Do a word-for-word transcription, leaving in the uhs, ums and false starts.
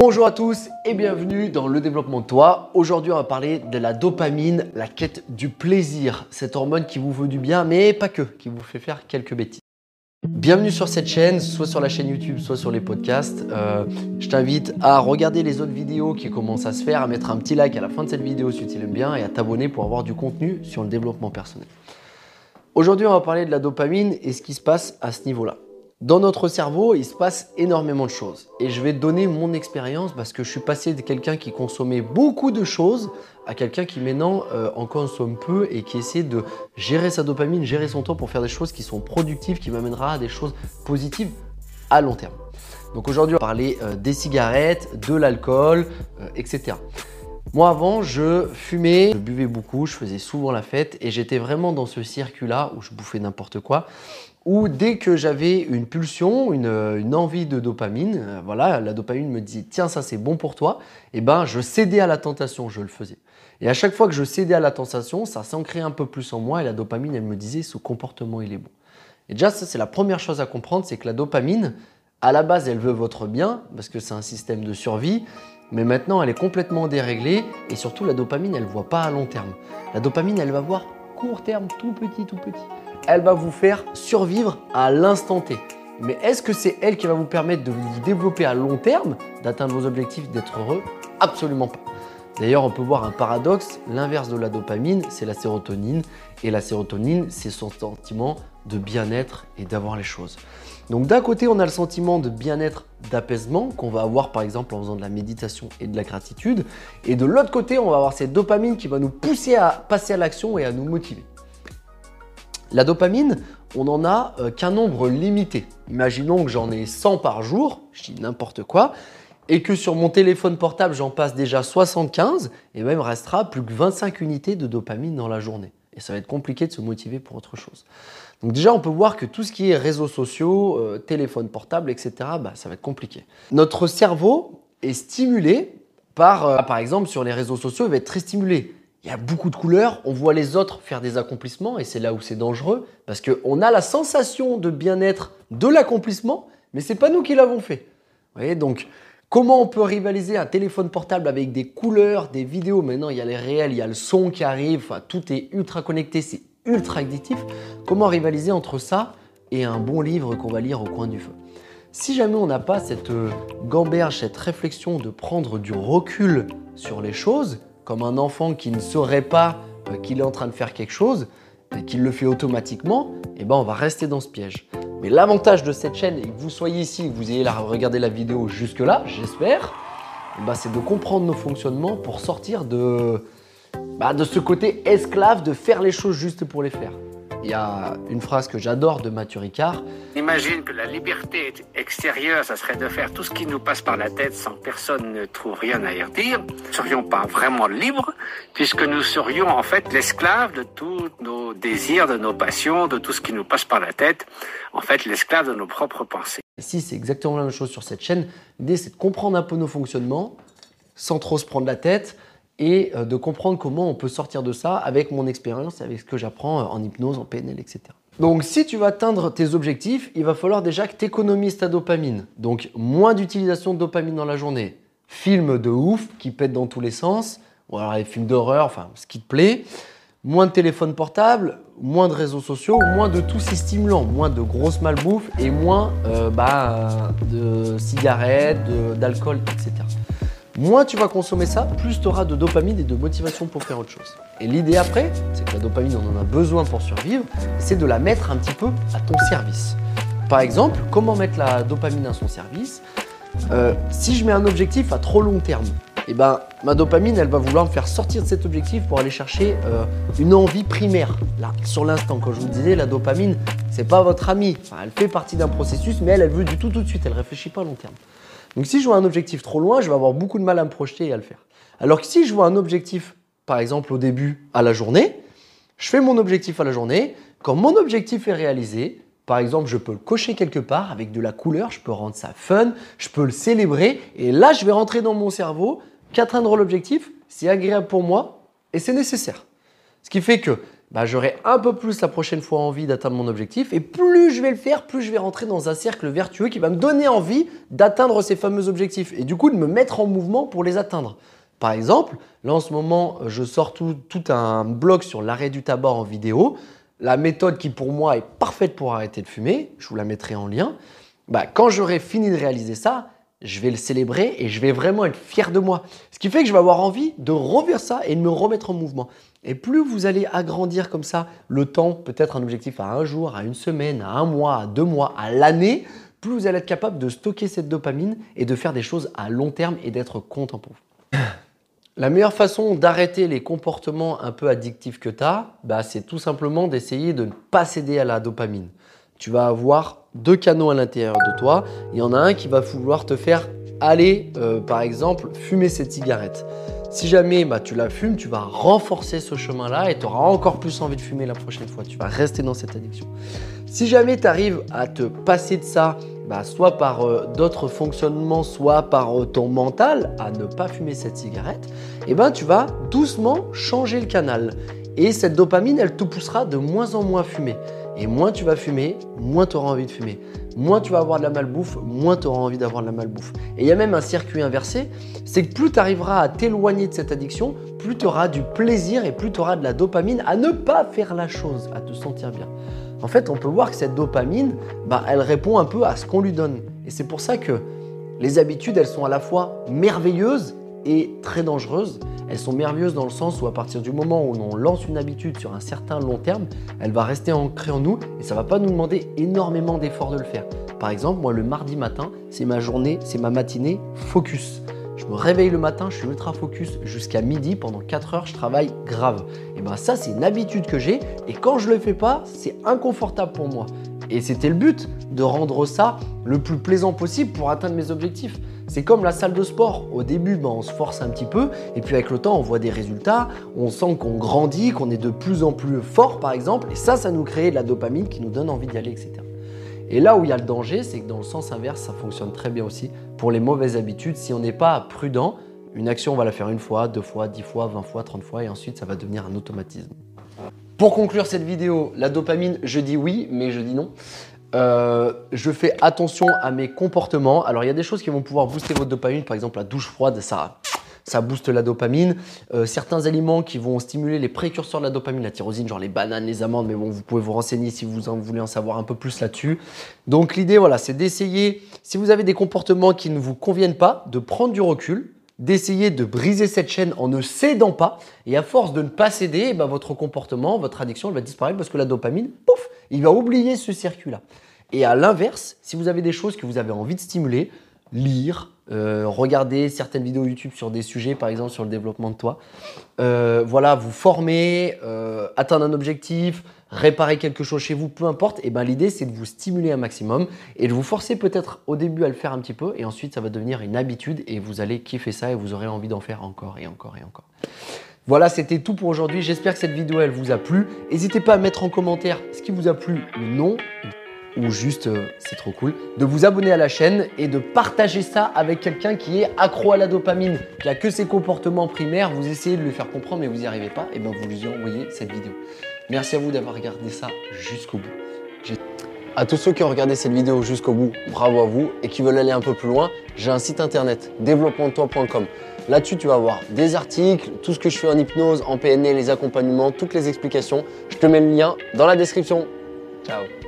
Bonjour à tous et bienvenue dans le développement de toi. Aujourd'hui, on va parler de la dopamine, la quête du plaisir, cette hormone qui vous veut du bien, mais pas que, qui vous fait faire quelques bêtises. Bienvenue sur cette chaîne, soit sur la chaîne YouTube, soit sur les podcasts. Euh, je t'invite à regarder les autres vidéos qui commencent à se faire, à mettre un petit like à la fin de cette vidéo si tu l'aimes bien et à t'abonner pour avoir du contenu sur le développement personnel. Aujourd'hui, on va parler de la dopamine et ce qui se passe à ce niveau-là. Dans notre cerveau, il se passe énormément de choses. Et je vais te donner mon expérience parce que je suis passé de quelqu'un qui consommait beaucoup de choses à quelqu'un qui maintenant euh, en consomme peu et qui essaie de gérer sa dopamine, gérer son temps pour faire des choses qui sont productives, qui m'amènera à des choses positives à long terme. Donc aujourd'hui, on va parler euh, des cigarettes, de l'alcool, euh, et cetera. Moi avant, je fumais, je buvais beaucoup, je faisais souvent la fête et j'étais vraiment dans ce circuit-là où je bouffais n'importe quoi. Où dès que j'avais une pulsion, une, une envie de dopamine, euh, voilà, la dopamine me dit tiens ça c'est bon pour toi, et ben je cédais à la tentation, je le faisais. Et à chaque fois que je cédais à la tentation, ça s'ancrait un peu plus en moi et la dopamine elle me disait ce comportement il est bon. Et déjà ça c'est la première chose à comprendre, c'est que la dopamine, à la base elle veut votre bien parce que c'est un système de survie, mais maintenant elle est complètement déréglée et surtout la dopamine elle ne voit pas à long terme. La dopamine elle va voir court terme, tout petit, tout petit. Elle va vous faire survivre à l'instant T. Mais est-ce que c'est elle qui va vous permettre de vous développer à long terme, d'atteindre vos objectifs, d'être heureux? Absolument pas. D'ailleurs, on peut voir un paradoxe. L'inverse de la dopamine, c'est la sérotonine. Et la sérotonine, c'est son sentiment de bien-être et d'avoir les choses. Donc d'un côté, on a le sentiment de bien-être, d'apaisement qu'on va avoir par exemple en faisant de la méditation et de la gratitude. Et de l'autre côté, on va avoir cette dopamine qui va nous pousser à passer à l'action et à nous motiver. La dopamine, on n'en a euh, qu'un nombre limité. Imaginons que j'en ai cent par jour, je dis n'importe quoi, et que sur mon téléphone portable, j'en passe déjà soixante-quinze, et même il me restera plus que vingt-cinq unités de dopamine dans la journée. Et ça va être compliqué de se motiver pour autre chose. Donc déjà, on peut voir que tout ce qui est réseaux sociaux, euh, téléphone portable, et cetera, bah, ça va être compliqué. Notre cerveau est stimulé par, euh, par exemple, sur les réseaux sociaux, il va être très stimulé. Il y a beaucoup de couleurs, on voit les autres faire des accomplissements et c'est là où c'est dangereux parce qu'on a la sensation de bien-être de l'accomplissement, mais ce n'est pas nous qui l'avons fait. Vous voyez, donc, comment on peut rivaliser un téléphone portable avec des couleurs, des vidéos? Maintenant, il y a les réels, il y a le son qui arrive, enfin, tout est ultra connecté, c'est ultra addictif. Comment rivaliser entre ça et un bon livre qu'on va lire au coin du feu? Si jamais on n'a pas cette euh, gamberge, cette réflexion de prendre du recul sur les choses, comme un enfant qui ne saurait pas euh, qu'il est en train de faire quelque chose et qu'il le fait automatiquement, eh ben on va rester dans ce piège. Mais l'avantage de cette chaîne, et que vous soyez ici, que vous ayez regardé la vidéo jusque-là, j'espère, eh ben c'est de comprendre nos fonctionnements pour sortir de, bah, de ce côté esclave de faire les choses juste pour les faire. Il y a une phrase que j'adore de Mathieu Ricard. Imagine que la liberté extérieure, ça serait de faire tout ce qui nous passe par la tête sans que personne ne trouve rien à y redire. Nous ne serions pas vraiment libres, puisque nous serions en fait l'esclave de tous nos désirs, de nos passions, de tout ce qui nous passe par la tête. En fait, l'esclave de nos propres pensées. Ici, c'est exactement la même chose sur cette chaîne. L'idée, c'est de comprendre un peu nos fonctionnements, sans trop se prendre la tête, et de comprendre comment on peut sortir de ça avec mon expérience, avec ce que j'apprends en hypnose, en P N L, et cetera. Donc, si tu veux atteindre tes objectifs, il va falloir déjà que tu économises ta dopamine. Donc, moins d'utilisation de dopamine dans la journée. Films de ouf qui pètent dans tous les sens, ou alors les films d'horreur, enfin, ce qui te plaît. Moins de téléphone portable, moins de réseaux sociaux, moins de tous ces stimulants, moins de grosses malbouffes et moins euh, bah, de cigarettes, d'alcool, et cetera. Moins tu vas consommer ça, plus tu auras de dopamine et de motivation pour faire autre chose. Et l'idée après, c'est que la dopamine, on en a besoin pour survivre, c'est de la mettre un petit peu à ton service. Par exemple, comment mettre la dopamine à son service? euh, Si je mets un objectif à trop long terme, eh ben, ma dopamine, elle va vouloir me faire sortir de cet objectif pour aller chercher euh, une envie primaire. Là, sur l'instant, quand je vous disais, la dopamine, c'est pas votre amie. Enfin, elle fait partie d'un processus, mais elle, elle veut du tout tout de suite. Elle réfléchit pas à long terme. Donc, si je vois un objectif trop loin, je vais avoir beaucoup de mal à me projeter et à le faire. Alors que si je vois un objectif, par exemple au début, à la journée, je fais mon objectif à la journée. Quand mon objectif est réalisé, par exemple, je peux le cocher quelque part avec de la couleur, je peux rendre ça fun, je peux le célébrer. Et là, je vais rentrer dans mon cerveau qu'atteindre l'objectif, c'est agréable pour moi et c'est nécessaire. Ce qui fait que bah, j'aurai un peu plus la prochaine fois envie d'atteindre mon objectif. Et plus je vais le faire, plus je vais rentrer dans un cercle vertueux qui va me donner envie d'atteindre ces fameux objectifs et du coup de me mettre en mouvement pour les atteindre. Par exemple, là en ce moment, je sors tout, tout un blog sur l'arrêt du tabac en vidéo. La méthode qui pour moi est parfaite pour arrêter de fumer, je vous la mettrai en lien. Bah, quand j'aurai fini de réaliser ça, je vais le célébrer et je vais vraiment être fier de moi. Ce qui fait que je vais avoir envie de revoir ça et de me remettre en mouvement. Et plus vous allez agrandir comme ça le temps, peut-être un objectif à un jour, à une semaine, à un mois, à deux mois, à l'année, plus vous allez être capable de stocker cette dopamine et de faire des choses à long terme et d'être content pour vous. La meilleure façon d'arrêter les comportements un peu addictifs que tu as, bah, c'est tout simplement d'essayer de ne pas céder à la dopamine. Tu vas avoir deux canaux à l'intérieur de toi. Il y en a un qui va vouloir te faire aller, euh, par exemple, fumer cette cigarette. Si jamais bah, tu la fumes, tu vas renforcer ce chemin-là et tu auras encore plus envie de fumer la prochaine fois. Tu vas rester dans cette addiction. Si jamais tu arrives à te passer de ça, bah, soit par euh, d'autres fonctionnements, soit par euh, ton mental, à ne pas fumer cette cigarette, eh ben, tu vas doucement changer le canal. Et cette dopamine, elle te poussera de moins en moins à fumer. Et moins tu vas fumer, moins tu auras envie de fumer. Moins tu vas avoir de la malbouffe, moins tu auras envie d'avoir de la malbouffe. Et il y a même un circuit inversé, c'est que plus tu arriveras à t'éloigner de cette addiction, plus tu auras du plaisir et plus tu auras de la dopamine à ne pas faire la chose, à te sentir bien. En fait, on peut voir que cette dopamine, bah, elle répond un peu à ce qu'on lui donne. Et c'est pour ça que les habitudes, elles sont à la fois merveilleuses et très dangereuses. Elles sont merveilleuses dans le sens où à partir du moment où on lance une habitude sur un certain long terme, elle va rester ancrée en nous et ça ne va pas nous demander énormément d'efforts de le faire. Par exemple, moi le mardi matin, c'est ma journée, c'est ma matinée focus. Je me réveille le matin, je suis ultra focus jusqu'à midi, pendant quatre heures, je travaille grave. Et bien ça, c'est une habitude que j'ai et quand je ne le fais pas, c'est inconfortable pour moi. Et c'était le but, de rendre ça le plus plaisant possible pour atteindre mes objectifs. C'est comme la salle de sport. Au début, ben, on se force un petit peu et puis avec le temps, on voit des résultats. On sent qu'on grandit, qu'on est de plus en plus fort par exemple. Et ça, ça nous crée de la dopamine qui nous donne envie d'y aller, et cetera. Et là où il y a le danger, c'est que dans le sens inverse, ça fonctionne très bien aussi pour les mauvaises habitudes. Si on n'est pas prudent, une action, on va la faire une fois, deux fois, dix fois, vingt fois, trente fois et ensuite, ça va devenir un automatisme. Pour conclure cette vidéo, la dopamine, je dis oui, mais je dis non. Euh, je fais attention à mes comportements. Alors, il y a des choses qui vont pouvoir booster votre dopamine. Par exemple, la douche froide, ça, ça booste la dopamine. Euh, certains aliments qui vont stimuler les précurseurs de la dopamine, la tyrosine, genre les bananes, les amandes. Mais bon, vous pouvez vous renseigner si vous en voulez en savoir un peu plus là-dessus. Donc, l'idée, voilà, c'est d'essayer, si vous avez des comportements qui ne vous conviennent pas, de prendre du recul, d'essayer de briser cette chaîne en ne cédant pas. Et à force de ne pas céder, eh ben, votre comportement, votre addiction, elle va disparaître parce que la dopamine, pouf, il va oublier ce circuit-là. Et à l'inverse, si vous avez des choses que vous avez envie de stimuler, lire, euh, regarder certaines vidéos YouTube sur des sujets, par exemple sur le développement de toi, euh, voilà, vous former, euh, atteindre un objectif, réparer quelque chose chez vous, peu importe, et ben l'idée c'est de vous stimuler un maximum et de vous forcer peut-être au début à le faire un petit peu et ensuite ça va devenir une habitude et vous allez kiffer ça et vous aurez envie d'en faire encore et encore et encore. Voilà, c'était tout pour aujourd'hui. J'espère que cette vidéo elle vous a plu. N'hésitez pas à mettre en commentaire ce qui vous a plu ou non, ou juste euh, c'est trop cool, de vous abonner à la chaîne et de partager ça avec quelqu'un qui est accro à la dopamine, qui a que ses comportements primaires. Vous essayez de lui faire comprendre mais vous n'y arrivez pas, et bien vous lui envoyez cette vidéo. Merci à vous d'avoir regardé ça jusqu'au bout. J'ai... À tous ceux qui ont regardé cette vidéo jusqu'au bout, bravo à vous, et qui veulent aller un peu plus loin, j'ai un site internet, développement de toi point com. Là-dessus, tu vas avoir des articles, tout ce que je fais en hypnose, en P N L, les accompagnements, toutes les explications. Je te mets le lien dans la description. Ciao.